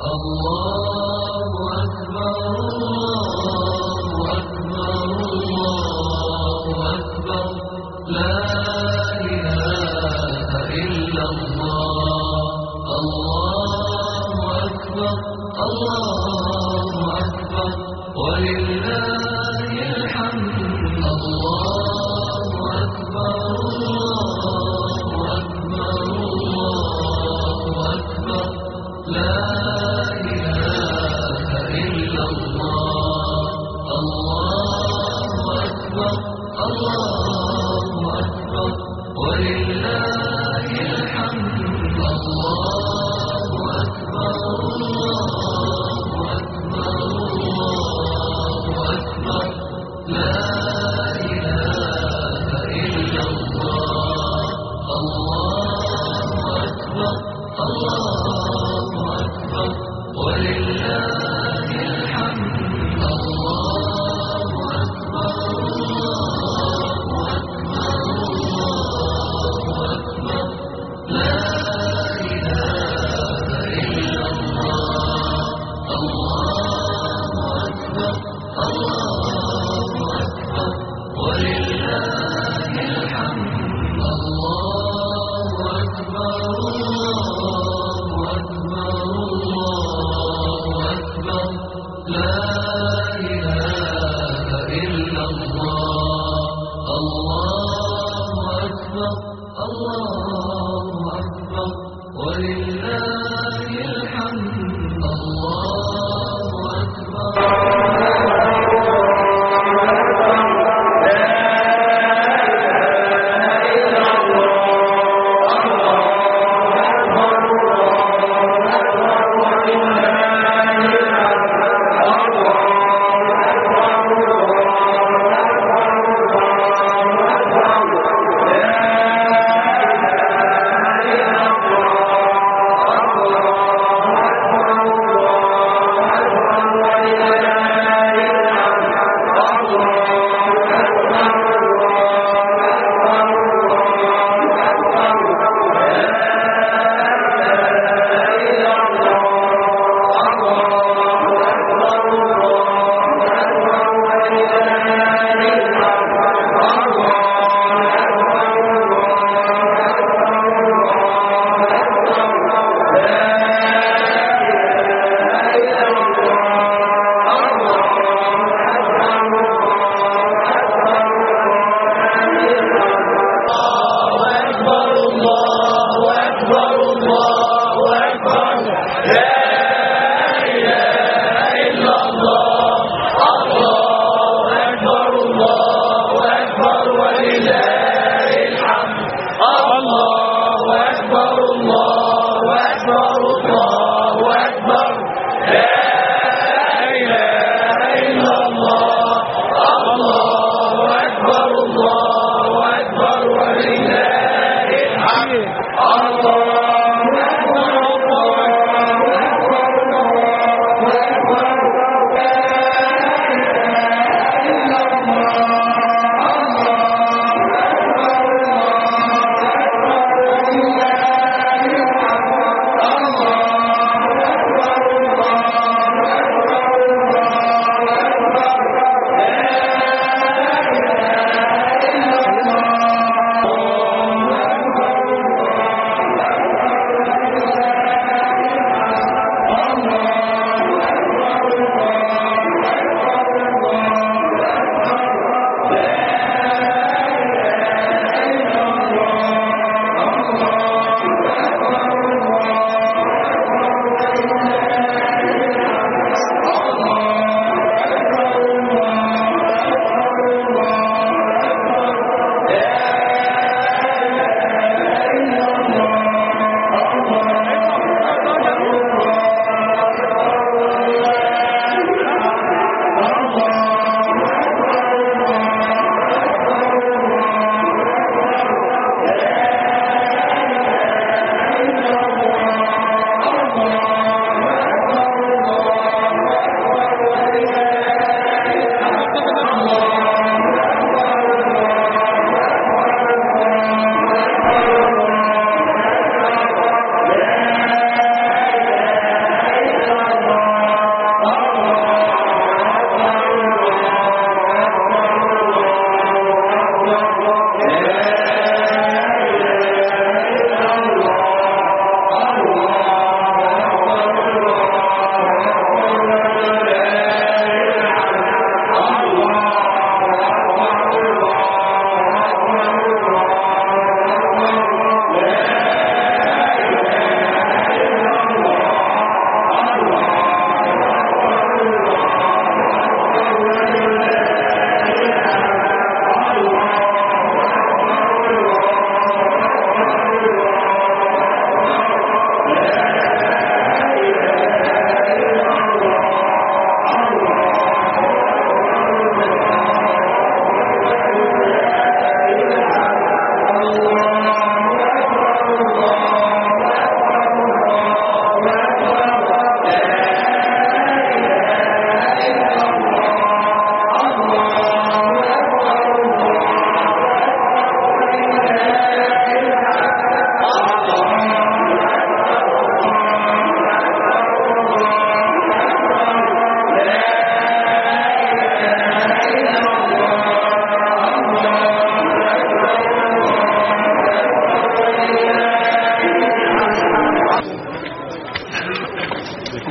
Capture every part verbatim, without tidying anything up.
الله أكبر الله أكبر الله أكبر لا إله إلا الله الله أكبر الله أكبر ولله الحمد الله أكبر الله أكبر الله أكبر لا إله إلا الله الله أكبر الله أكبر ولله الحمد الله أكبر الله أكبر الله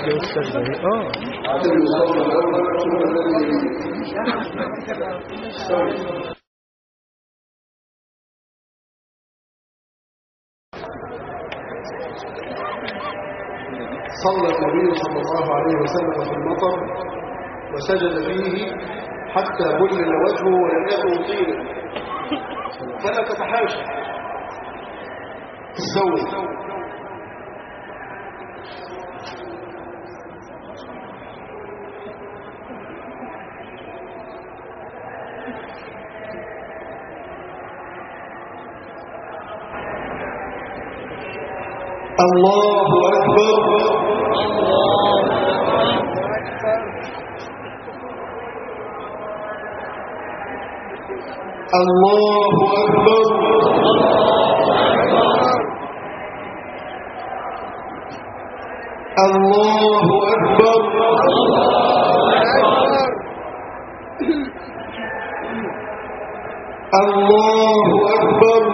اه المصاب الأول ثم الذي صلى النبي صلى الله عليه وسلم في المطر وسجد فيه حتى بلل وجهه ولم يكن طينا فلا تتحاشى السوء. الله أكبر الله أكبر الله أكبر الله أكبر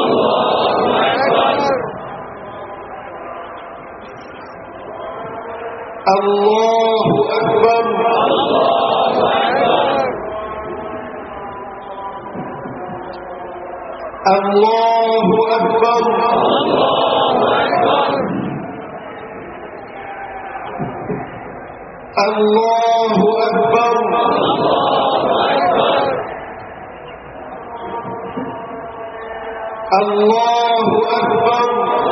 الله أكبر الله أكبر الله أكبر الله أكبر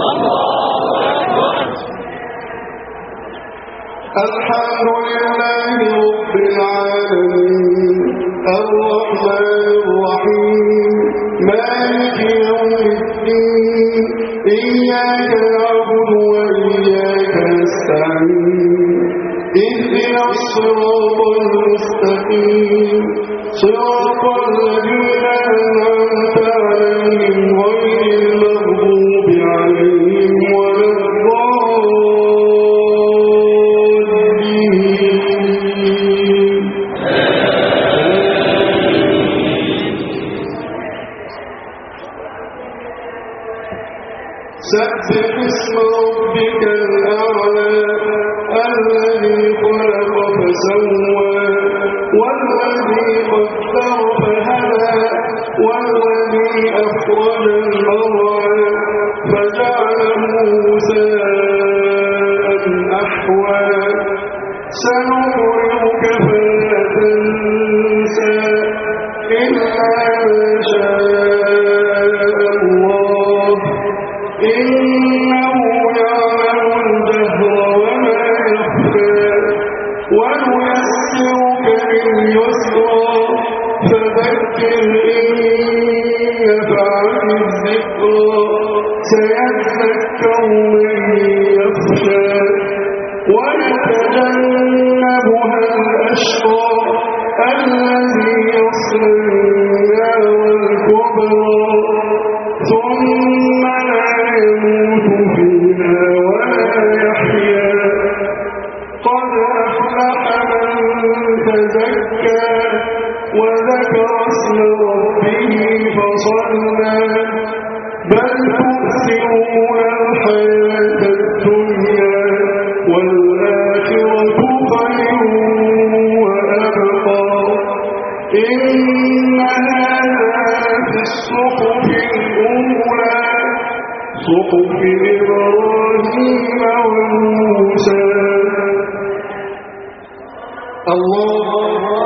الحمد لله رب العالمين الرحمن الرحيم مالك يوم الدين إياك نعبد وإياك نستعين اهدنا الصراط المستقيم صراط الذين أنعمت عليهم غير المغضوب عليهم ولا الضالين. سبح اسم ربك الأعلى الذي خلق فسوى والذي قدر فهدى والذي أخرج المرعى فجعله غثاء أحوى سنقرئك فلا تنسى إلا ما شاء الله إنه يعلم الجهر وما يخفى ونيسرك لليسرى فذكر إن نفعت الذكرى سيذكر من يخشى ويتجنبها الأشقى الذي يصلى النار الكبرى ثم لا يموت فيها ولا يحيا قد أفلح من تزكى وذكر اسم ربه فصلى بل تؤثرون الحياة الدنيا والآخرة خير وأبقى إن هذا في الصحف الأولى صحف إبراهيم وموسى. الله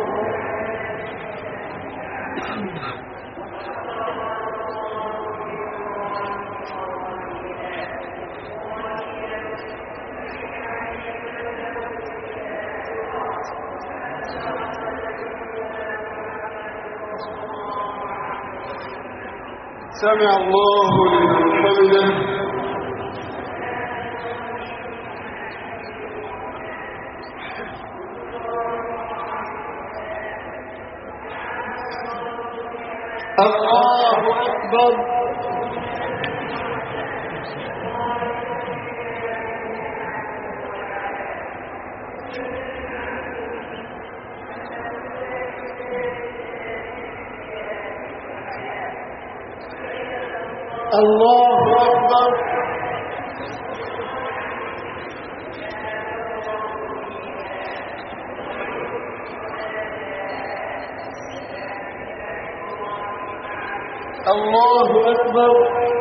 سمع الله لمن حمده الله أكبر الله أكبر الله أكبر.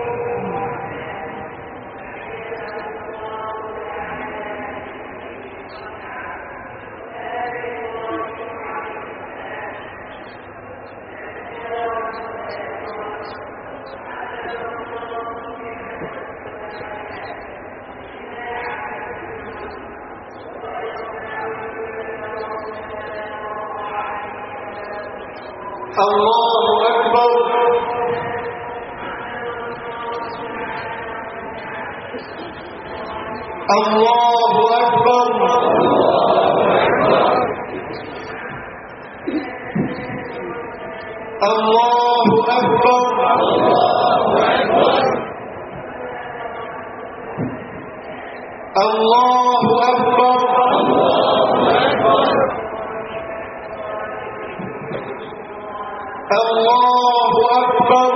الله أكبر. الله أكبر. الله أكبر. الله أكبر. الله أكبر.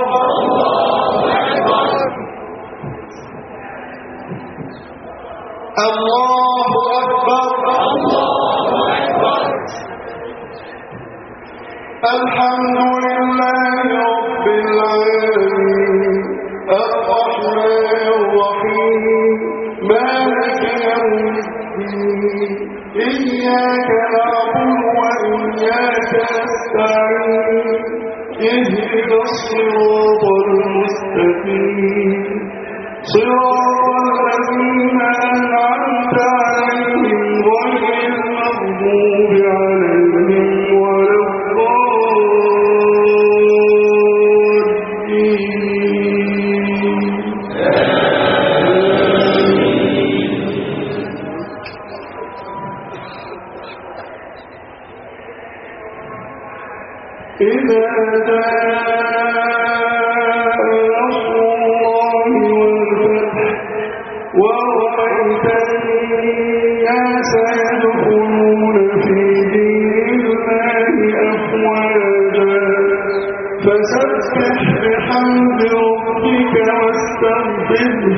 الله أكبر. الحمد لله رب العالمين الرحمن الرحيم مالك يوم الدين إياك نعبد وإياك نستعين اهدنا الصراط المستقيم صراط الذين أنعمت عليهم غير المغضوب عليهم ولا الضالين. إذا جاء نصر الله والفتح ورأيت الناس يدخلون في دين الله أفواجا فسبح بحمد ربك واستغفره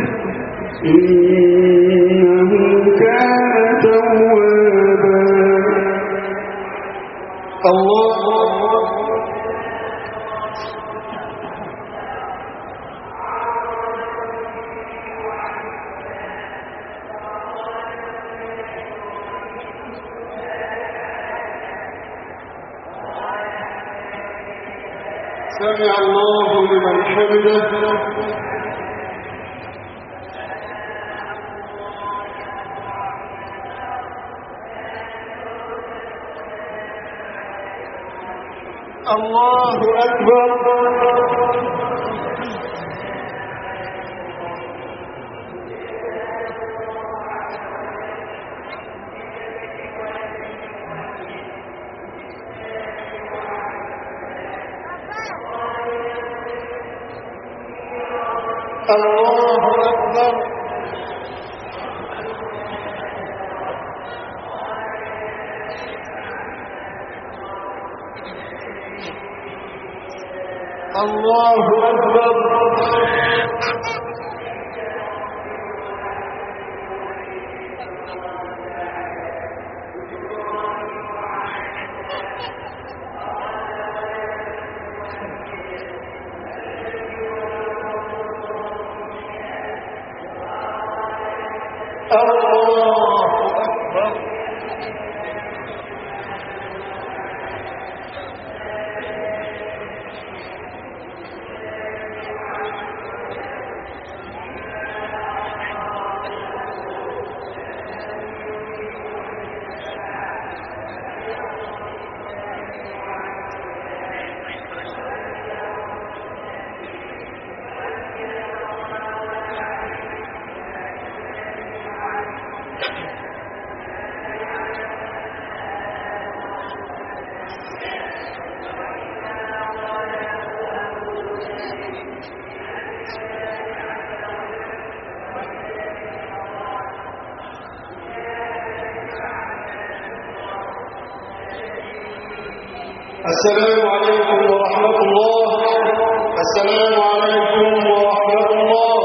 إنه كان توابا. الله سمع الله لمن حمده. الله أكبر. الله أكبر. الله أكبر. الله أكبر. السلام عليكم ورحمة الله. السلام عليكم ورحمة الله.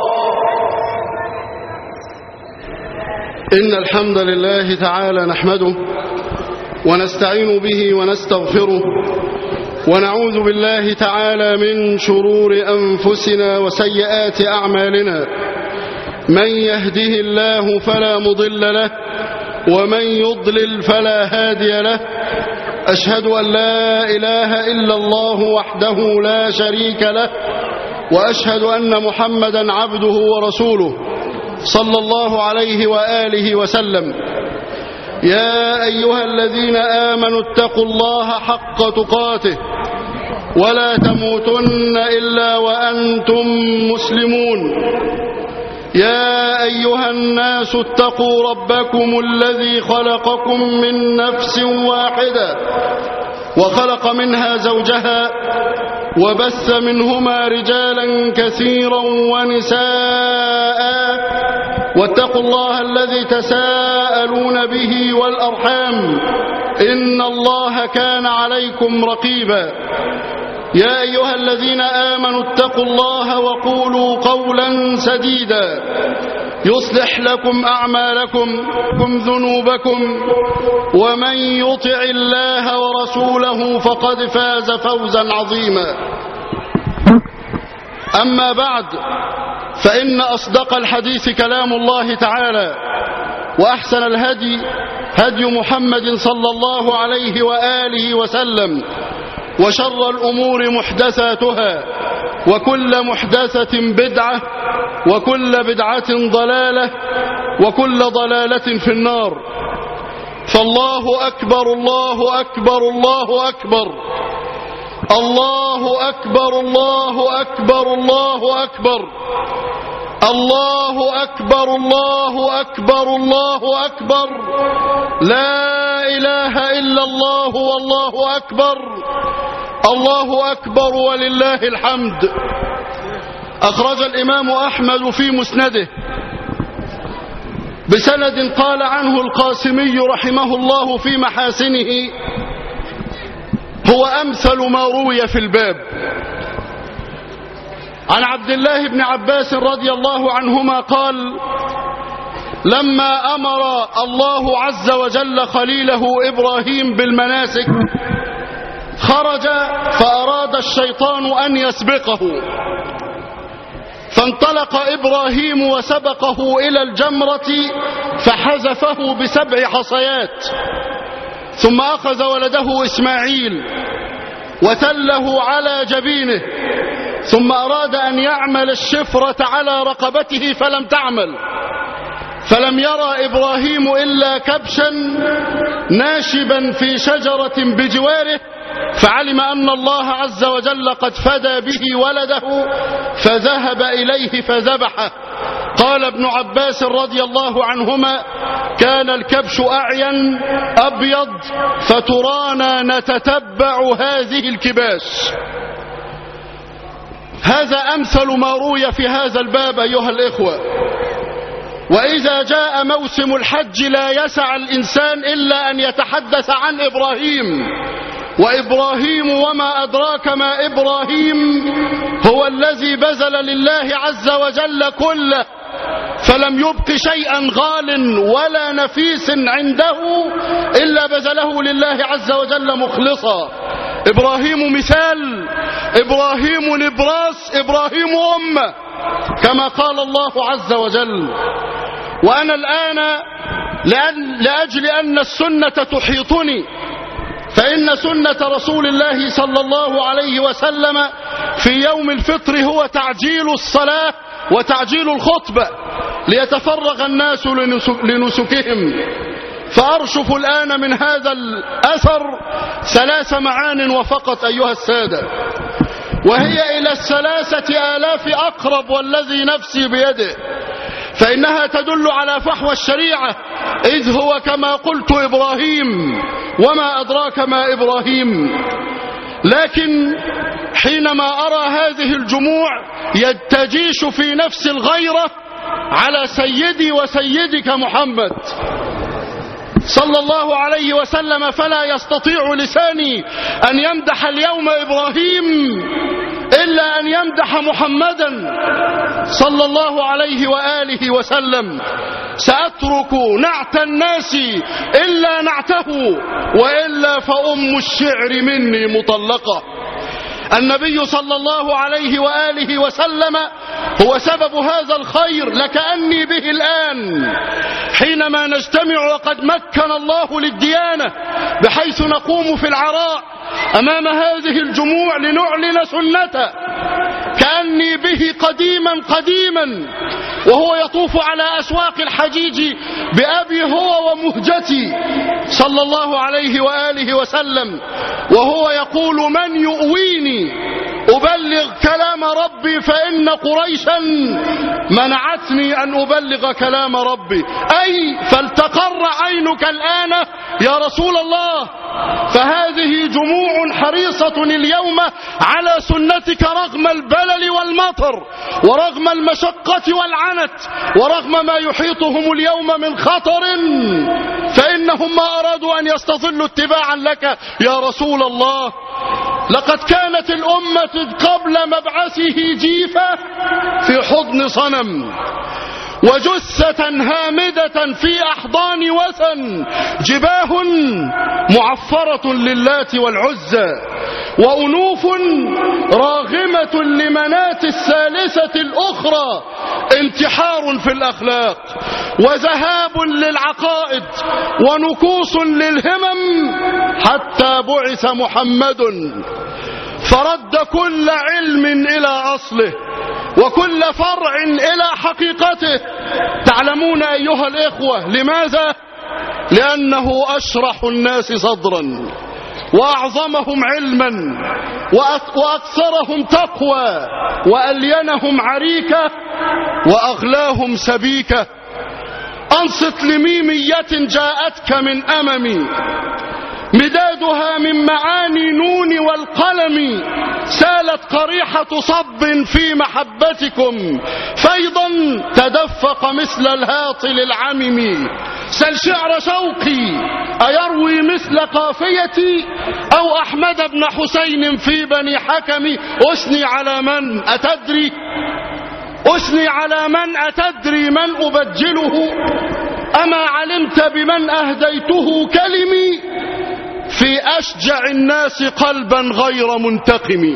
إن الحمد لله تعالى نحمده ونستعين به ونستغفره ونعوذ بالله تعالى من شرور أنفسنا وسيئات أعمالنا. من يهده الله فلا مضل له ومن يضلل فلا هادي له. أشهد أن لا إله إلا الله وحده لا شريك له، وأشهد أن محمدا عبده ورسوله صلى الله عليه وآله وسلم. يا أيها الذين آمنوا اتقوا الله حق تقاته ولا تموتن إلا وأنتم مسلمون. يا أيها الناس اتقوا ربكم الذي خلقكم من نفس واحدة وخلق منها زوجها وبث منهما رجالا كثيرا ونساء، واتقوا الله الذي تساءلون به والأرحام إن الله كان عليكم رقيبا. يا أيها الذين آمنوا اتقوا الله وقولوا قولا سديدا يصلح لكم أعمالكم ذنوبكم، ومن يطع الله ورسوله فقد فاز فوزا عظيما. أما بعد، فإن أصدق الحديث كلام الله تعالى، وأحسن الهدي هدي محمد صلى الله عليه وآله وسلم، وشر الأمور محدثاتها، وكل محدثة بدعة، وكل بدعة ضلالة، وكل ضلالة في النار. فالله أكبر الله أكبر الله أكبر الله أكبر الله أكبر الله أكبر الله أكبر الله أكبر الله أكبر لا إله إلا الله والله أكبر الله أكبر ولله الحمد. أخرج الإمام أحمد في مسنده بسند قال عنه القاسمي رحمه الله في محاسنه: هو أمثل ما روي في الباب. عن عبد الله بن عباس رضي الله عنهما قال: لما أمر الله عز وجل خليله إبراهيم بالمناسك خرج فأراد الشيطان أن يسبقه، فانطلق إبراهيم وسبقه إلى الجمرة فحذفه بسبع حصيات، ثم أخذ ولده إسماعيل وتله على جبينه، ثم أراد أن يعمل الشفرة على رقبته فلم تعمل، فلم يرى إبراهيم إلا كبشا ناشبا في شجرة بجواره، فعلم أن الله عز وجل قد فدى به ولده فذهب إليه فذبحه. قال ابن عباس رضي الله عنهما: كان الكبش أعين أبيض فترانا نتتبع هذه الكباش. هذا أمثل ما روي في هذا الباب أيها الإخوة. وإذا جاء موسم الحج لا يسع الإنسان إلا أن يتحدث عن إبراهيم. وإبراهيم وما أدراك ما إبراهيم، هو الذي بذل لله عز وجل كله، فلم يبق شيئا غال ولا نفيس عنده إلا بذله لله عز وجل مخلصا. إبراهيم مثال، إبراهيم نبراس، إبراهيم أمة، كما قال الله عز وجل. وأنا الآن لأن لأجل أن السنة تحيطني، فإن سنة رسول الله صلى الله عليه وسلم في يوم الفطر هو تعجيل الصلاة وتعجيل الخطبة ليتفرغ الناس لنسكهم. فأرشف الآن من هذا الأثر ثلاث معان وفقط أيها السادة، وهي إلى الثلاثة آلاف أقرب والذي نفسي بيده، فإنها تدل على فحوى الشريعة، إذ هو كما قلت إبراهيم وما أدراك ما إبراهيم. لكن حينما أرى هذه الجموع يتجيش في نفس الغيرة على سيدي وسيدك محمد صلى الله عليه وسلم، فلا يستطيع لساني أن يمدح اليوم إبراهيم إلا أن يمدح محمدا صلى الله عليه وآله وسلم. سأترك نعت الناس إلا نعته، وإلا فأم الشعر مني مطلقة. النبي صلى الله عليه وآله وسلم هو سبب هذا الخير، لكأني به الآن حينما نجتمع وقد مكن الله للديانة بحيث نقوم في العراء أمام هذه الجموع لنعلن سنته، كأني به قديما قديما وهو يطوف على أسواق الحجيج بأبي هو ومهجتي صلى الله عليه وآله وسلم، وهو يقول: من يؤويني أبلغ كلام ربي فإن قريشا منعتني أن أبلغ كلام ربي. أي فلتقر عينك الآن يا رسول الله، فهذه جموع حريصة اليوم على سنتك رغم البلل والمطر ورغم المشقة والعنت ورغم ما يحيطهم اليوم من خطر، فإنهم ما أرادوا أن يستظلوا اتباعا لك يا رسول الله. لقد كانت الأمة قبل مبعثه جيفة في حضن صنم، وجثة هامدة في أحضان وثن، جباه معفرة للات والعزى، وأنوف راغمة لمنات الثالثة الأخرى، انتحار في الأخلاق وذهاب للعقائد ونكوص للهمم، حتى بعث محمد فرد كل علم إلى أصله وكل فرع إلى حقيقته. تعلمون أيها الإخوة لماذا؟ لأنه أشرح الناس صدرا وأعظمهم علما وأكثرهم تقوى وألينهم عريكة وأغلاهم سبيكة. أنصت لميمية جاءتك من أممي، مدادها من معاني نون والقلم، سالت قريحة صب في محبتكم فيضا تدفق مثل الهاطل العمم. سل شعر شوقي أيروي مثل قافيتي أو أحمد بن حسين في بني حكم. أثني على من أتدري أثني على من أتدري من أبجله؟ أما علمت بمن أهديته كلمي؟ في أشجع الناس قلبا غير منتقم،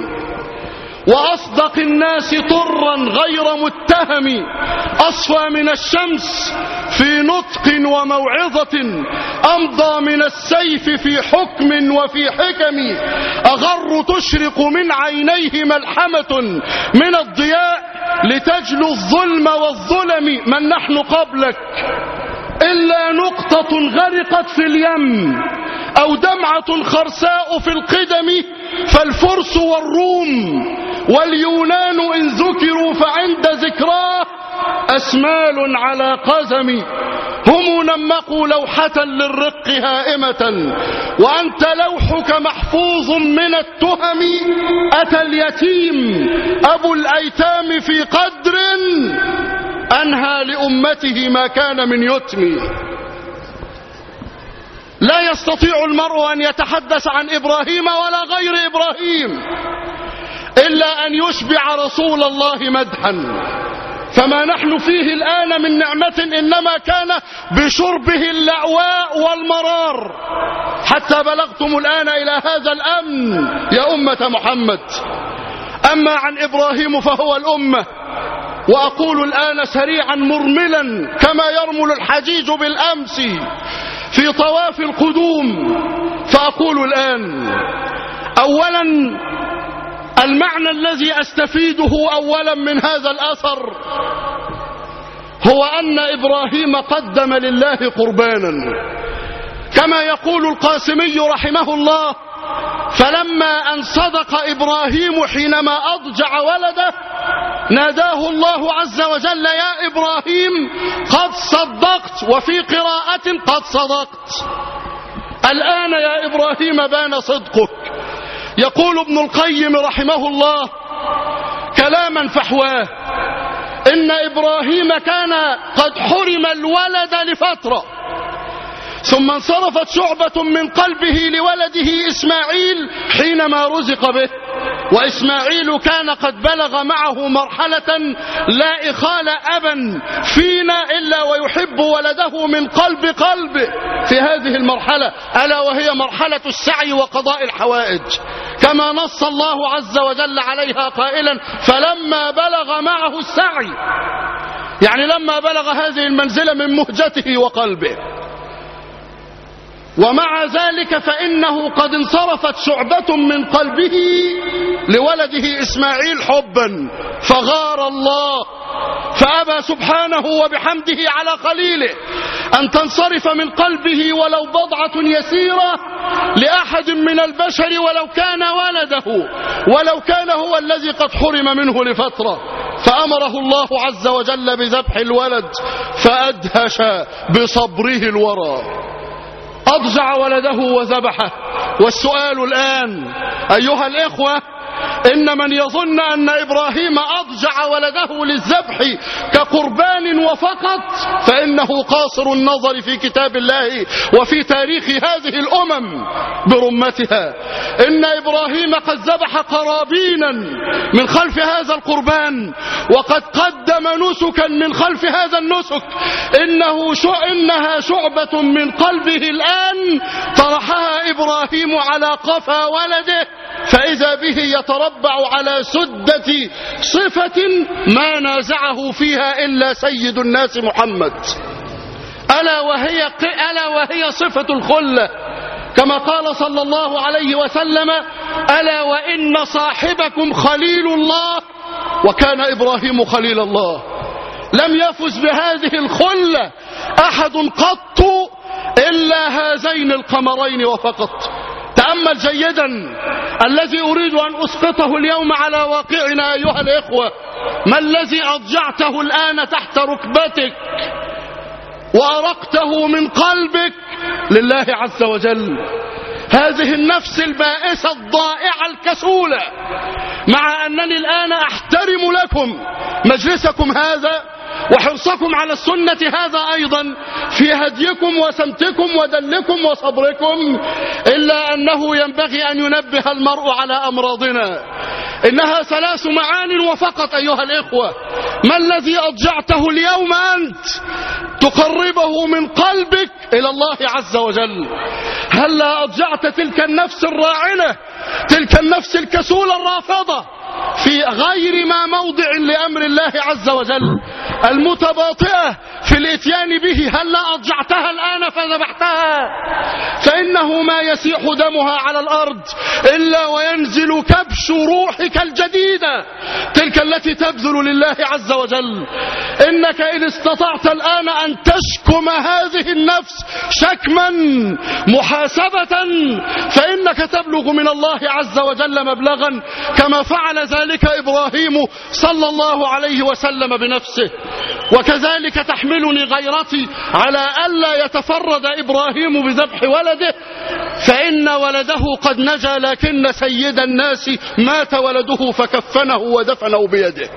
وأصدق الناس طرا غير متهم، أصفى من الشمس في نطق وموعظة، أمضى من السيف في حكم وفي حكم، أغر تشرق من عينيه ملحمة من الضياء لتجلو الظلم والظلم. من نحن قبلك إلا نقطة غرقت في اليم أو دمعة خرساء في القدم، فالفرس والروم واليونان إن ذكروا فعند ذكراه أسمال على قزم. هم نمقوا لوحة للرق هائمة وأنت لوحك محفوظ من التهم. أتى اليتيم أبو الأيتام في قدر أنهى لأمته ما كان من يتم. لا يستطيع المرء أن يتحدث عن إبراهيم ولا غير إبراهيم إلا أن يشبع رسول الله مدحا. فما نحن فيه الآن من نعمة إنما كان بشربه اللأواء والمرار، حتى بلغتم الآن إلى هذا الأمن يا أمة محمد. أما عن إبراهيم فهو الأمة. وأقول الآن سريعا مرملا كما يرمل الحجيج بالأمس في طواف القدوم، فأقول الآن أولا المعنى الذي أستفيده أولا من هذا الأثر هو أن إبراهيم قدم لله قربانا، كما يقول القاسمي رحمه الله: فلما أن صدق إبراهيم حينما أضجع ولده ناداه الله عز وجل: يا إبراهيم قد صدقت، وفي قراءة قد صدقت. الآن يا إبراهيم بان صدقك. يقول ابن القيم رحمه الله كلاما فحواه: إن إبراهيم كان قد حرم الولد لفترة، ثم انصرفت شعبة من قلبه لولده إسماعيل حينما رزق به، وإسماعيل كان قد بلغ معه مرحلة لا إخال أبا فينا إلا ويحب ولده من قلب قلب في هذه المرحلة، ألا وهي مرحلة السعي وقضاء الحوائج، كما نص الله عز وجل عليها قائلا فلما بلغ معه السعي، يعني لما بلغ هذه المنزلة من مهجته وقلبه. ومع ذلك فإنه قد انصرفت شعبة من قلبه لولده إسماعيل حبا، فغار الله فأبى سبحانه وبحمده على خليله أن تنصرف من قلبه ولو بضعة يسيرة لأحد من البشر ولو كان ولده، ولو كان هو الذي قد حرم منه لفترة، فأمره الله عز وجل بذبح الولد فأدهش بصبره الورى، أضجع ولده وذبحه. والسؤال الآن أيها الإخوة، إن من يظن أن إبراهيم أضجع ولده للذبح كقربان وفقط فإنه قاصر النظر في كتاب الله وفي تاريخ هذه الأمم برمتها. إن إبراهيم قد ذبح قرابينا من خلف هذا القربان، وقد قدم نسكا من خلف هذا النسك. إنه شو إنها شعبة من قلبه الآن طرحها إبراهيم على قفا ولده، فإذا به يتربع على سدة صفة ما نازعه فيها إلا سيد الناس محمد، ألا وهي, ألا وهي صفة الخلة، كما قال صلى الله عليه وسلم ألا وإن صاحبكم خليل الله، وكان إبراهيم خليل الله. لم يفز بهذه الخلة أحد قط إلا هذين القمرين وفقط. تأمل جيدا الذي أريد أن أسقطه اليوم على واقعنا أيها الإخوة، ما الذي أضجعته الآن تحت ركبتك وأرقته من قلبك لله عز وجل؟ هذه النفس البائسة الضائعة الكسولة، مع أنني الآن أحترم لكم مجلسكم هذا وحرصكم على السنة هذا أيضا في هديكم وسمتكم ودلكم وصبركم، إلا أنه ينبغي أن ينبه المرء على أمراضنا. إنها ثلاث معان وفقط أيها الإخوة. ما الذي أضجعته اليوم أنت تقربه من قلبك إلى الله عز وجل؟ هل لا أضجعت تلك النفس الراعنة، تلك النفس الكسولة الرافضة في غير ما موضع لأمر الله عز وجل، المتباطئة في الاتيان به؟ هل لا أضجعتها الآن فذبحتها؟ فإنه ما يسيح دمها على الأرض إلا وينزل كبش روحك الجديدة، تلك التي تبذل لله عز وجل. إنك إن استطعت الآن أن تشكم هذه النفس شكما محاسبة فإنك تبلغ من الله عز وجل مبلغا، كما فعل ذلك إبراهيم صلى الله عليه وسلم بنفسه. وكذلك تحملني غيرتي على ألا يتفرد إبراهيم بذبح ولده، فإن ولده قد نجا، لكن سيد الناس مات ولده فكفنه ودفنه بيده.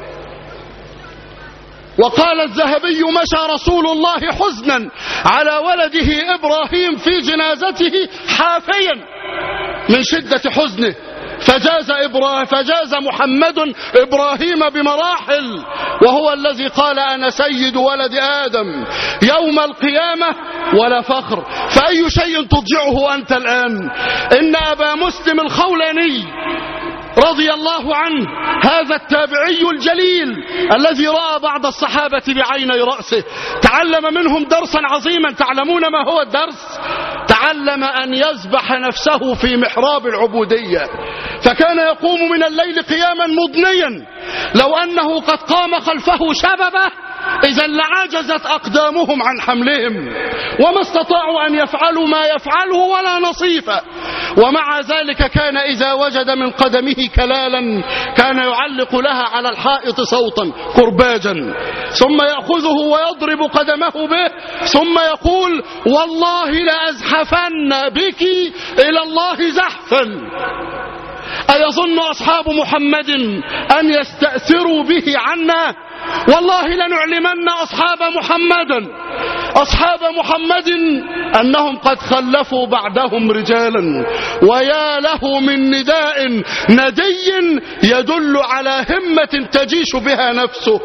وقال الذهبي مشى رسول الله حزنا على ولده إبراهيم في جنازته حافيا من شدة حزنه، فجاز, إبراهيم فجاز محمد إبراهيم بمراحل، وهو الذي قال أنا سيد ولد آدم يوم القيامة ولا فخر. فأي شيء تضجعه أنت الآن؟ إن أبا مسلم الخولاني رضي الله عنه، هذا التابعي الجليل الذي رأى بعض الصحابة بعيني رأسه، تعلم منهم درسا عظيما. تعلمون ما هو الدرس؟ تعلم أن يذبح نفسه في محراب العبودية، فكان يقوم من الليل قياما مضنيا، لو أنه قد قام خلفه شببه إذا لعجزت أقدامهم عن حملهم، وما استطاعوا أن يفعلوا ما يفعله ولا نصيفا. ومع ذلك كان إذا وجد من قدمه كلالا كان يعلق لها على الحائط صوتا كرباجا، ثم يأخذه ويضرب قدمه به، ثم يقول والله لأزحفن بك إلى الله زحفا. أيظن أصحاب محمد أن يستأثروا به عنا؟ والله لنعلمن أصحاب محمد. أصحاب محمد أنهم قد خلفوا بعدهم رجالا، ويا له من نداء ندي يدل على همة تجيش بها نفسه.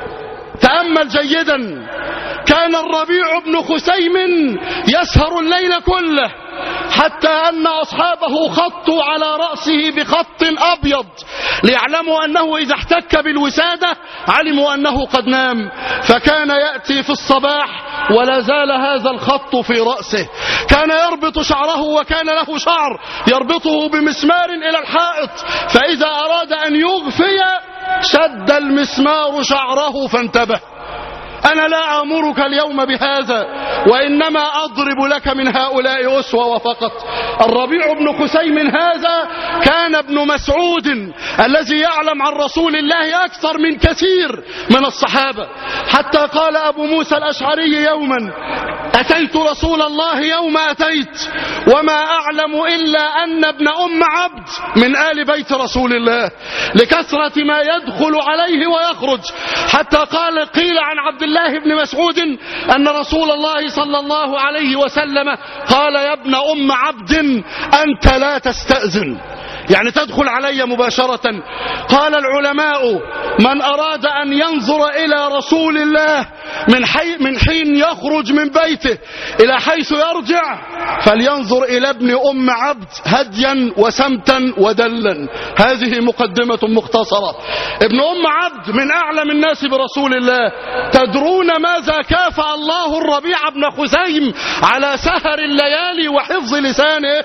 تأمل جيدا، كان الربيع بن خثيم يسهر الليل كله، حتى أن أصحابه خطوا على رأسه بخط أبيض ليعلموا أنه إذا احتك بالوسادة علموا أنه قد نام، فكان يأتي في الصباح ولا زال هذا الخط في رأسه. كان يربط شعره، وكان له شعر يربطه بمسمار إلى الحائط، فإذا أراد أن يغفي شد المسمار شعره فانتبه. أنا لا أمرك اليوم بهذا، وإنما أضرب لك من هؤلاء أسوة وفقط. الربيع بن خثيم هذا كان ابن مسعود الذي يعلم عن رسول الله أكثر من كثير من الصحابة، حتى قال أبو موسى الأشعري يوما: أتيت رسول الله يوم أتيت وما أعلم إلا أن ابن أم عبد من آل بيت رسول الله، لكثرة ما يدخل عليه ويخرج، حتى قال قيل عن عبد الله بن مسعود أن رسول الله صلى الله عليه وسلم قال: يا ابن أم عبد أنت لا تستأذن، يعني تدخل علي مباشرة. قال العلماء: من أراد أن ينظر إلى رسول الله من, حي من حين يخرج من بيته إلى حيث يرجع فلينظر إلى ابن أم عبد هديا وسمتا ودلا. هذه مقدمة مختصرة. ابن أم عبد من أعلم الناس برسول الله. تدرون ماذا كافأ الله الربيع بن خثيم على سهر الليالي وحفظ لسانه؟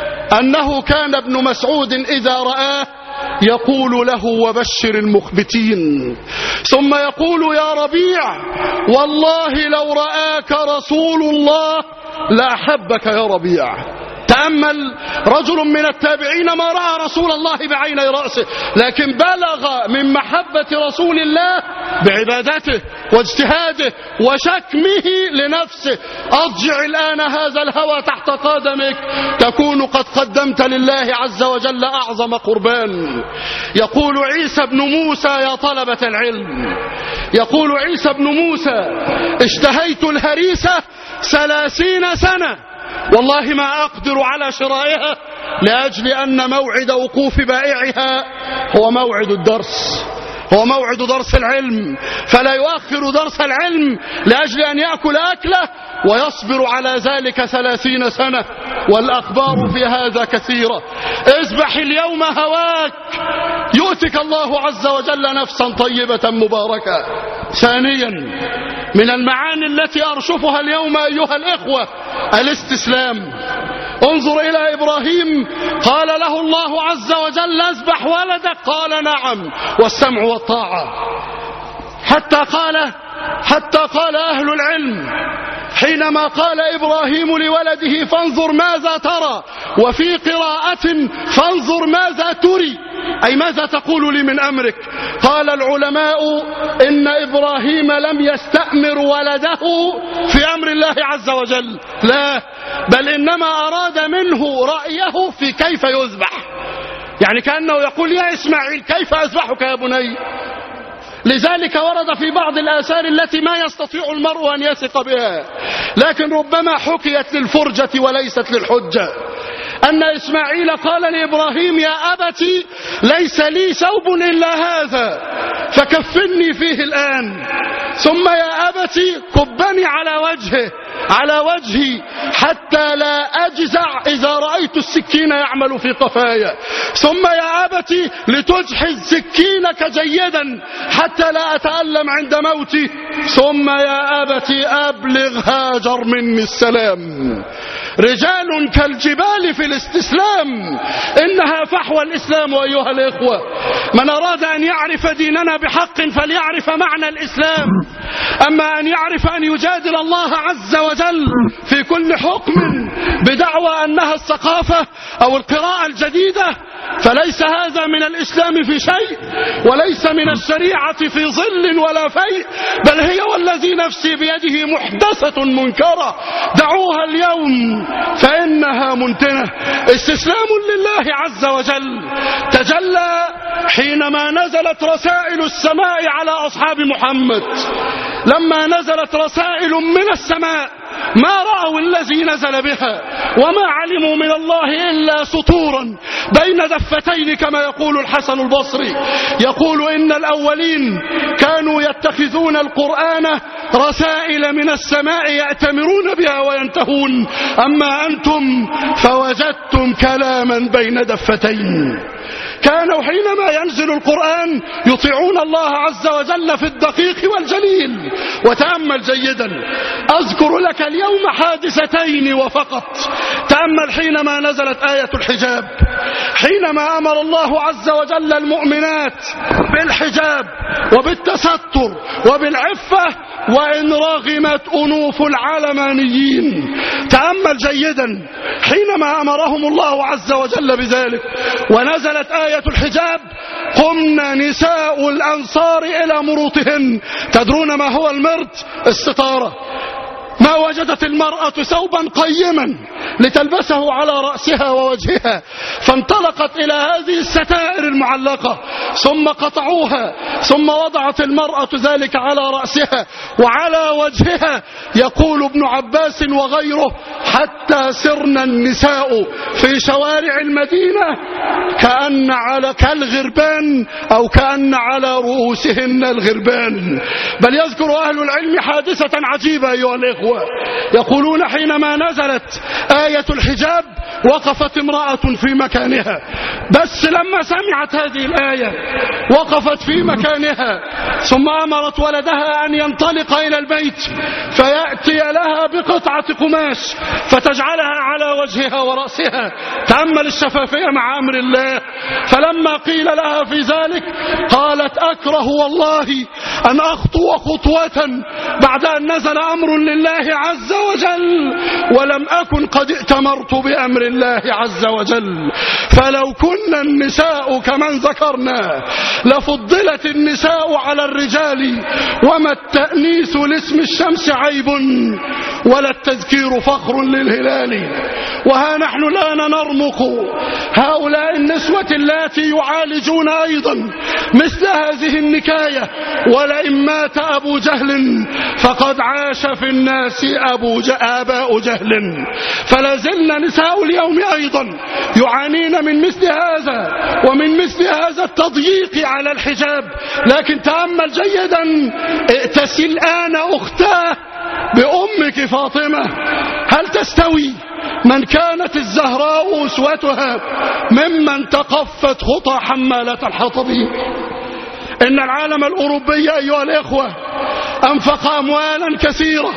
أنه كان ابن مسعود إذا رآه يقول له: وبشر المخبتين، ثم يقول: يا ربيع والله لو رآك رسول الله لأحبك يا ربيع. تأمل، رجل من التابعين ما رأى رسول الله بعيني رأسه، لكن بلغ من محبة رسول الله بعبادته واجتهاده وشكمه لنفسه. أضجع الآن هذا الهوى تحت قدمك تكون قد قدمت لله عز وجل أعظم قربان. يقول عيسى بن موسى: يا طلبة العلم، يقول عيسى بن موسى: اشتهيت الهريسة ثلاثين سنة والله ما أقدر على شرائها، لأجل أن موعد وقوف بائعها هو موعد الدرس، هو موعد درس العلم، فلا يؤخر درس العلم لأجل أن يأكل أكله ويصبر على ذلك ثلاثين سنة. والأخبار في هذا كثيرة. اذبح اليوم هواك يؤتك الله عز وجل نفسا طيبة مباركة. ثانيا من المعاني التي أرشفها اليوم أيها الإخوة الاستسلام. انظر إلى إبراهيم، قال له الله عز وجل: اذبح ولدك، قال: نعم، والسمع والطاعة. حتى قال حتى قال أهل العلم حينما قال إبراهيم لولده: فانظر ماذا ترى، وفي قراءة: فانظر ماذا تري، أي ماذا تقول لي من أمرك؟ قال العلماء: إن إبراهيم لم يستأمر ولده في أمر الله عز وجل، لا، بل إنما أراد منه رأيه في كيف يذبح. يعني كأنه يقول: يا إسماعيل كيف أذبحك يا بني؟ لذلك ورد في بعض الآثار التي ما يستطيع المرء أن يثق بها، لكن ربما حكيت للفرجة وليست للحجة، أن إسماعيل قال لإبراهيم: يا أبتي ليس لي ثوب إلا هذا فكفني فيه الآن، ثم يا أبتي كبني على وجهه على وجهي حتى لا أجزع إذا رأيت السكين يعمل في قفايا، ثم يا أبتي لتجحز سكينك جيدا حتى لا أتألم عند موتي، ثم يا أبتي أبلغ هاجر مني السلام. رجال كالجبال في الاستسلام، إنها فحوى الإسلام أيها الإخوة. من أراد أن يعرف ديننا بحق فليعرف معنى الإسلام، أما أن يعرف أن يجادل الله عز وجل في كل حكم بدعوى أنها الثقافة أو القراءة الجديدة فليس هذا من الإسلام في شيء، وليس من الشريعة في ظل ولا فيء، بل هي والذي نفسي بيده محدثة منكرة، دعوها اليوم فإنها منتنة. استسلام لله عز وجل تجلى حينما نزلت رسائل السماء على أصحاب محمد، لما نزلت رسائل من السماء ما رأوا الذي نزل بها وما علموا من الله إلا سطورا بين دفتين، كما يقول الحسن البصري، يقول إن الأولين كانوا يتخذون القرآن رسائل من السماء يأتمرون بها وينتهون، أما أنتم فوجدتم كلاما بين دفتين. كانوا حينما ينزل القرآن يطيعون الله عز وجل في الدقيق والجليل. وتأمل جيدا، أذكر لك اليوم حادثتين وفقط. تأمل حينما نزلت آية الحجاب، حينما أمر الله عز وجل المؤمنات بالحجاب وبالتستر وبالعفة وإن رغمت أنوف العلمانيين. تأمل جيدا، حينما أمرهم الله عز وجل بذلك ونزلت آية الحجاب قمنا نساء الأنصار إلى مروطهن. تدرون ما هو المرط؟ الستارة. ما وجدت المرأة ثوبا قيما لتلبسه على رأسها ووجهها، فانطلقت إلى هذه الستائر المعلقة ثم قطعوها، ثم وضعت المرأة ذلك على رأسها وعلى وجهها. يقول ابن عباس وغيره حتى سرنا النساء في شوارع المدينة كأن على كالغربان أو كأن على رؤوسهن الغربان. بل يذكر أهل العلم حادثة عجيبة أيها الإخوة، يقولون حينما نزلت آية الحجاب وقفت امرأة في مكانها، بس لما سمعت هذه الآية وقفت في مكانها ثم أمرت ولدها أن ينطلق إلى البيت فيأتي لها بقطعة قماش فتجعلها على وجهها ورأسها. تأمل الشفافية مع أمر الله. فلما قيل لها في ذلك قالت أكره والله أن أخطو خطوة بعد أن نزل أمر لله عز وجل ولم أكن قد ائتمرت بأمر الله عز وجل. فلو كنا النساء كمن ذكرنا لفضلت النساء على الرجال، وما التأنيث لاسم الشمس عيب ولا التذكير فخر للهلال. وها نحن الآن نرمق هؤلاء النسوة اللاتي يعالجون أيضا مثل هذه النكاية. ولئن مات أبو جهل فقد عاش في الناس أبو آباء جهل. فلا زلنا نساء اليوم أيضا يعانين من مثل هذا ومن مثل هذا التضييق على الحجاب. لكن تأمل جيدا، ائتسي الآن أختاه بأمك فاطمة. هل تستوي من كانت الزهراء أسوتها ممن تقفت خطى حمالة الحطب؟ إن العالم الأوروبي أيها الإخوة أنفق أموالا كثيرة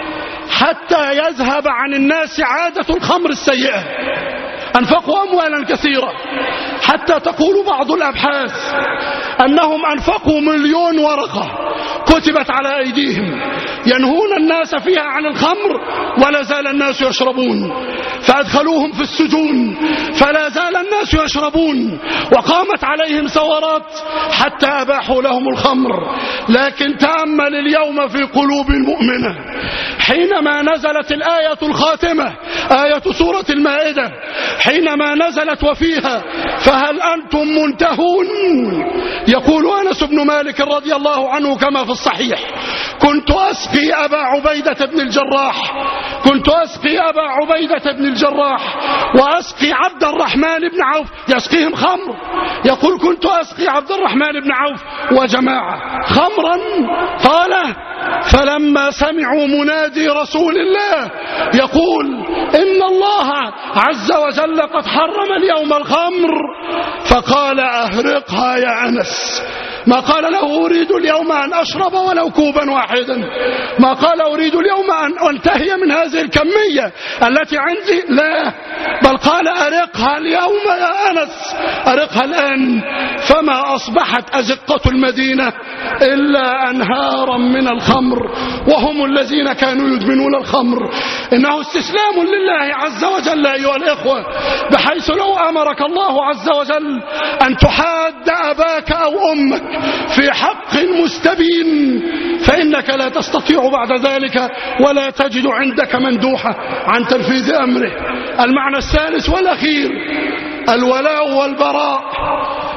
حتى يذهب عن الناس عادة الخمر السيئة. أنفقوا أموالا كثيرة حتى تقول بعض الأبحاث أنهم أنفقوا مليون ورقة كتبت على أيديهم ينهون الناس فيها عن الخمر ولا زال الناس يشربون، فأدخلوهم في السجون فلا زال الناس يشربون، وقامت عليهم ثورات حتى أباحوا لهم الخمر. لكن تأمل اليوم في قلوب المؤمنة حينما نزلت الآية الخاتمة، آية سورة المائدة، حينما نزلت وفيها فهل أنتم منتهون؟ يقول أنس بن مالك رضي الله عنه كما في الصحيح: كنت أسقي أبا عبيدة بن الجراح كنت أسقي أبا عبيدة بن الجراح وأسقي عبد الرحمن بن عوف، يسقيهم خمر. يقول كنت أسقي عبد الرحمن بن عوف وجماعة خمرا. قال فلما سمعوا منادي رسول الله يقول إن الله عز وجل قد حرم اليوم الخمر، فقال أهرقها يا أنس. ما قال له أريد اليوم أن أشرب ولو كوبا واحدا، ما قال أريد اليوم أن أنتهي من هذه الكمية التي عندي، لا، بل قال أرقها اليوم يا أنس، أرقها الآن. فما أصبحت أزقة المدينة إلا أنهارا من الخمر، وهم الذين كانوا يدمنون الخمر. إنه استسلام لله عز وجل أيها الإخوة، بحيث لو أمرك الله عز وجل أن تحاد أباك أو أمك في حق مستبين فإنك لا تستطيع بعد ذلك ولا تجد عندك مندوحة عن تنفيذ أمره. المعنى الثالث والأخير: الولاء والبراء.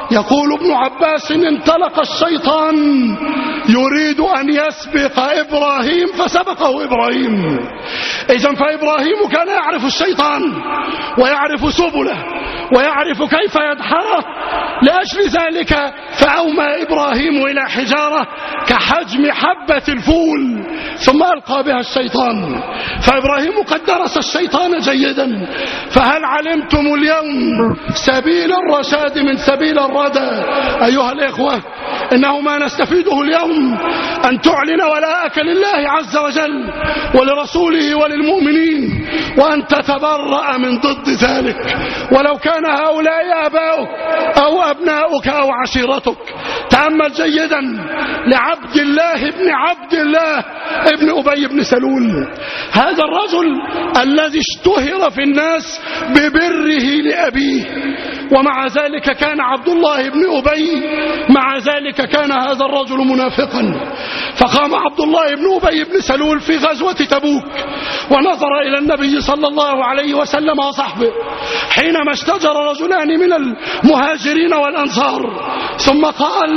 يقول ابن عباس انطلق الشيطان يريد أن يسبق إبراهيم فسبقه إبراهيم. إذن فإبراهيم كان يعرف الشيطان ويعرف سبله ويعرف كيف يدحره، لأجل ذلك فأومى إبراهيم إلى حجارة كحجم حبة الفول ثم ألقى بها الشيطان. فإبراهيم قد درس الشيطان جيدا. فهل علمتم اليوم سبيل الرشاد من سبيل الردى؟ أيها الإخوة، إنه ما نستفيده اليوم أن تعلن ولاءك لله عز وجل ولرسوله وللمؤمنين، وأن تتبرأ من ضد ذلك ولو كان هؤلاء آباؤك أو أبناؤك أو عشيرتك. تأمل جيدا لعبد الله ابن عبد الله ابن أبي بن سلول، هذا الرجل الذي اشتهر في الناس ببره لأبيه، ومع ذلك كان عبد الله بن أبي مع ذلك كان هذا الرجل منافقا. فقام عبد الله بن أبي بن سلول في غزوة تبوك ونظر إلى النبي صلى الله عليه وسلم وصحبه حينما اشتجر رجلان من المهاجرين والأنصار، ثم قال: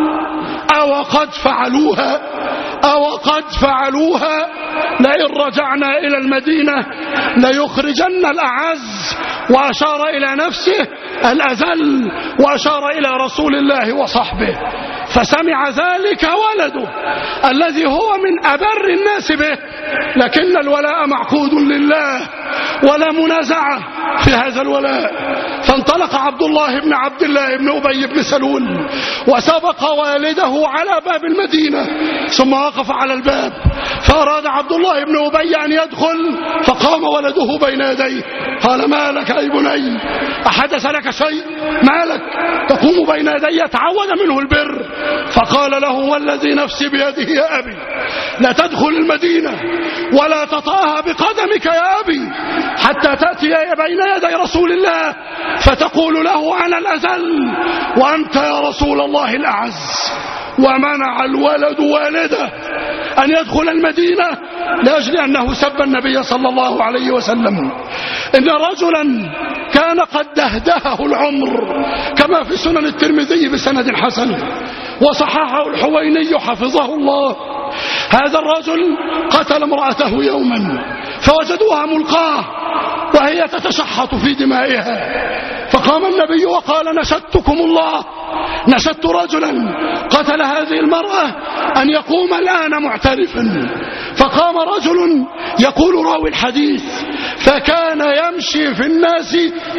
أو قد فعلوها أو قد فعلوها لئن رجعنا إلى المدينة ليخرجن الأعز، وأشار إلى نفسه الأذل وأشار إلى رسول الله وصحبه. فسمع ذلك ولده الذي هو من أبر الناس به، لكن الولاء معقود لله ولا منازعة في هذا الولاء. فانطلق عبد الله بن عبد الله بن أبي بن سلول وسبق والده على باب المدينة، ثم وقف على الباب فأراد عبد الله بن أبي أن يدخل، فقام ولده بين يديه قال: ما لك أي بني؟ أحدث لك شيء؟ ما لك تقوم بين يدي؟ تعود منه البر. فقال له: والذي نفسي بيده يا أبي لا تدخل المدينة ولا تطأها بقدمك يا أبي حتى تأتي بين يدي رسول الله فتقول له: أنا الأذل وأنت يا رسول الله الأعز. ومنع الولد والده أن يدخل المدينة لأجل أنه سب النبي صلى الله عليه وسلم. إن رجلا كان قد دهدهه العمر كما في سنن الترمذي بسند حسن وصححه الحويني حفظه الله. هذا الرجل قتل امرأته يوما فوجدوها ملقاه وهي تتشحط في دمائها، فقام النبي وقال: نشدتكم الله، نشدت رجلا قتل هذه المرأة أن يقوم الآن معترفا. فقام رجل يقول راوي الحديث فكان يمشي في الناس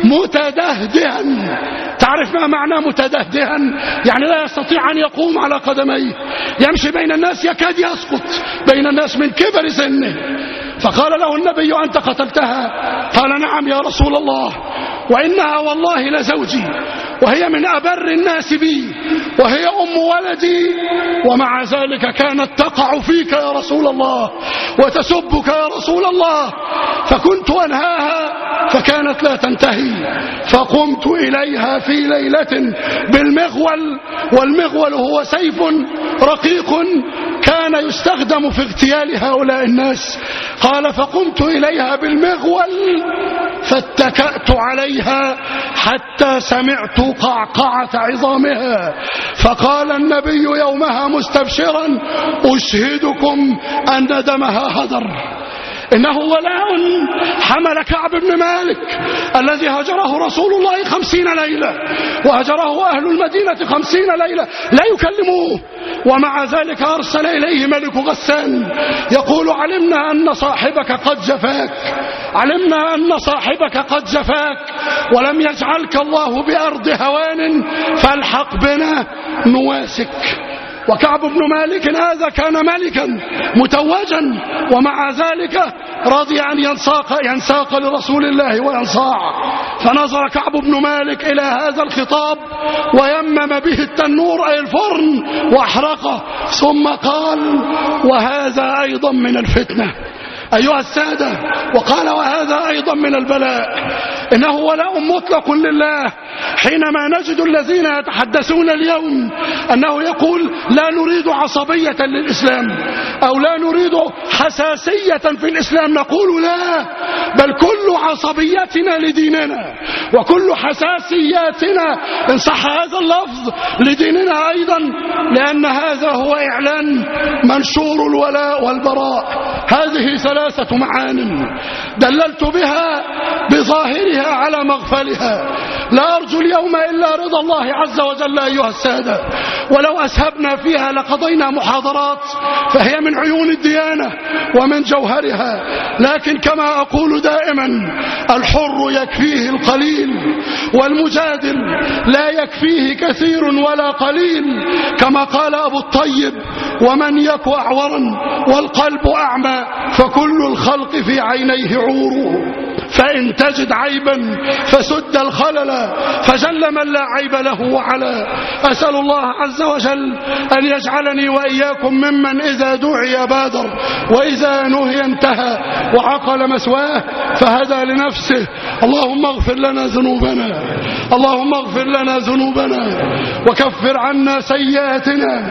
متدهدها. تعرف ما معنى متدهدها؟ يعني لا يستطيع أن يقوم على قدميه، يمشي بين الناس يكاد يسقط بين الناس من كبر سنه. فقال له النبي: أنت قتلتها؟ قال: نعم يا رسول الله، وإنها والله لزوجي وهي من أبر الناس بي وهي أم ولدي، ومع ذلك كانت تقع فيك يا رسول الله وتسبك يا رسول الله، فكنت أنهاها فكانت لا تنتهي، فقمت إليها في ليلة بالمغول، والمغول هو سيف رقيق كان يستخدم في اغتيال هؤلاء الناس. قال: فقمت إليها بالمغول فاتكأت عليها حتى سمعت قعقعة عظامها. فقال النبي يومها مستبشرا: أشهدكم أن دمها هدر. إنه ولاء حمل كعب بن مالك الذي هجره رسول الله خمسين ليلة وهجره أهل المدينة خمسين ليلة لا يكلموه، ومع ذلك أرسل إليه ملك غسان يقول: علمنا أن صاحبك قد جفاك، علمنا أن صاحبك قد جفاك ولم يجعلك الله بأرض هوان فالحق بنا نواسك. وكعب بن مالك هذا كان ملكا متوجا، ومع ذلك رضي أن ينساق, ينساق لرسول الله وينصاع. فنظر كعب بن مالك إلى هذا الخطاب ويمم به التنور أي الفرن وأحرقه، ثم قال: وهذا أيضا من الفتنة أيها السادة. وقال: وهذا أيضا من البلاء. إنه ولاء مطلق لله حينما نجد الذين يتحدثون اليوم أنه يقول لا نريد عصبية للإسلام أو لا نريد حساسية في الإسلام، نقول لا، بل كل عصبيتنا لديننا وكل حساسياتنا إن صح هذا اللفظ لديننا أيضا، لأن هذا هو إعلان منشور الولاء والبراء. هذه ثلاثة معان دللت بها بظاهرها على مغفلها، لا أرجو اليوم إلا رضا الله عز وجل أيها السادة، ولو أسهبنا فيها لقضينا محاضرات، فهي من عيون الديانة ومن جوهرها. لكن كما أقول دائما الحر يكفيه القليل والمجادل لا يكفيه كثير ولا قليل، كما قال أبو الطيب ومن يك أعورا والقلب أعمى فكل الخلق في عينيه عور، فإن تجد عيبا فسد الخلل فجل من لا عيب له وعلا. أسأل الله عز وجل أن يجعلني وإياكم ممن إذا دعي بادر وإذا نهي انتهى وعقل مسواه فهدى لنفسه. اللهم اغفر لنا ذنوبنا، اللهم اغفر لنا ذنوبنا وكفر عنا سيئاتنا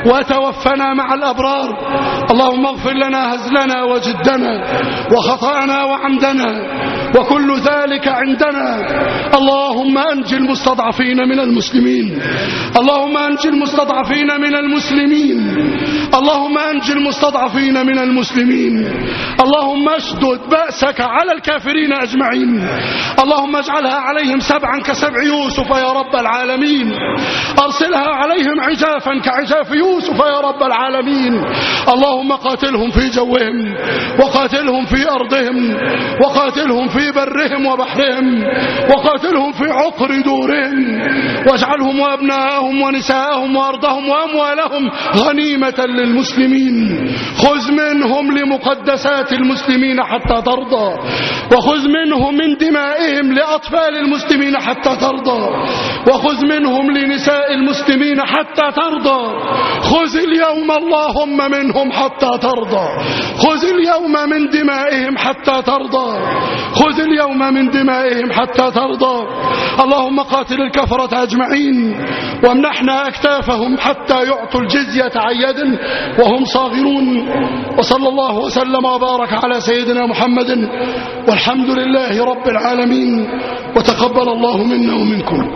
وتوفنا مع الأبرار. اللهم اغفر لنا هزلنا وجدنا وخطأنا وعمدنا وكل ذلك عندنا. اللهم أنجي المستضعفين من المسلمين، اللهم أنجي المستضعفين من المسلمين، اللهم أنجي المستضعفين من المسلمين. اللهم اشدد بأسك على الكافرين أجمعين، اللهم اجعلها عليهم سبعا كسبع يوسف يا رب العالمين، أرسلها عليهم عجافا كعجاف يوسف يا رب العالمين. اللهم قاتلهم في جوهم وقاتلهم في أرضهم وقاتلهم في برهم وبحرهم وقاتلهم في عقر دورهم، واجعلهم وأبناءهم ونساءهم وأرضهم وأموالهم غنيمة للمسلمين. خذ منهم لمقدسات المسلمين حتى ترضى، وخذ منهم من دمائهم لأطفال المسلمين حتى ترضى، وخذ منهم لنساء المسلمين حتى ترضى. خذ اليوم اللهم منهم حتى ترضى، خذ اليوم من دمائهم حتى ترضى، خذ اليوم من دمائهم حتى ترضى. اللهم قاتل الكفرة أجمعين وامنحنا أكتافهم حتى يعطوا الجزية عن يد وهم صاغرون. وصلى الله وسلم وبارك على سيدنا محمد والحمد لله رب العالمين، وتقبل الله منا ومنكم.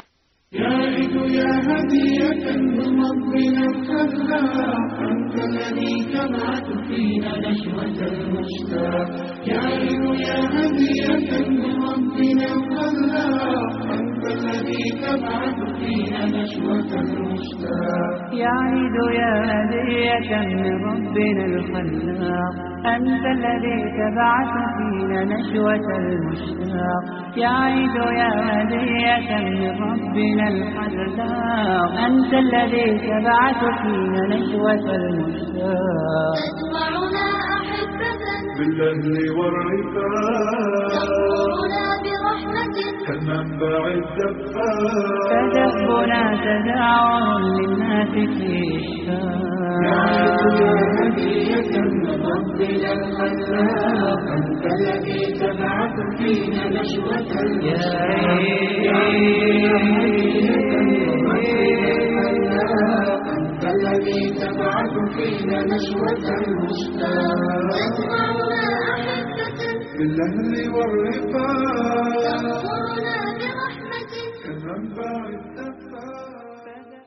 يا عيد يا هدية من ربنا الخلاق، أنت الذي تبعث فينا نشوة المشتاق. يا عيد يا هدية من ربنا الخلاق، أنت الذي تبعث فينا نشوة المشتاق. يا عيد يا هدية من ربنا الخلاق، أنت الذي تبعث فينا نشوة المشتاق. يا عيد يا هدية من ربنا الخلاق، أنت الذي تبعث فينا نشوة المشتاق. تجمعنا أحبة بالأهل والرفاق، تغفرنا برحمة كالمنبع الدفاق. تدفنا تداعر للناس في يا إشفاق. عيد يا هدية من ربنا الخلاق، أنت الذي تبعث فينا نشوة المشتاق. يا عيد يا هدية من ربنا الخلاق، أنت الذي تبعث فينا نشوة المشتاق. تجمعنا أحبة بالأهل والرفاق.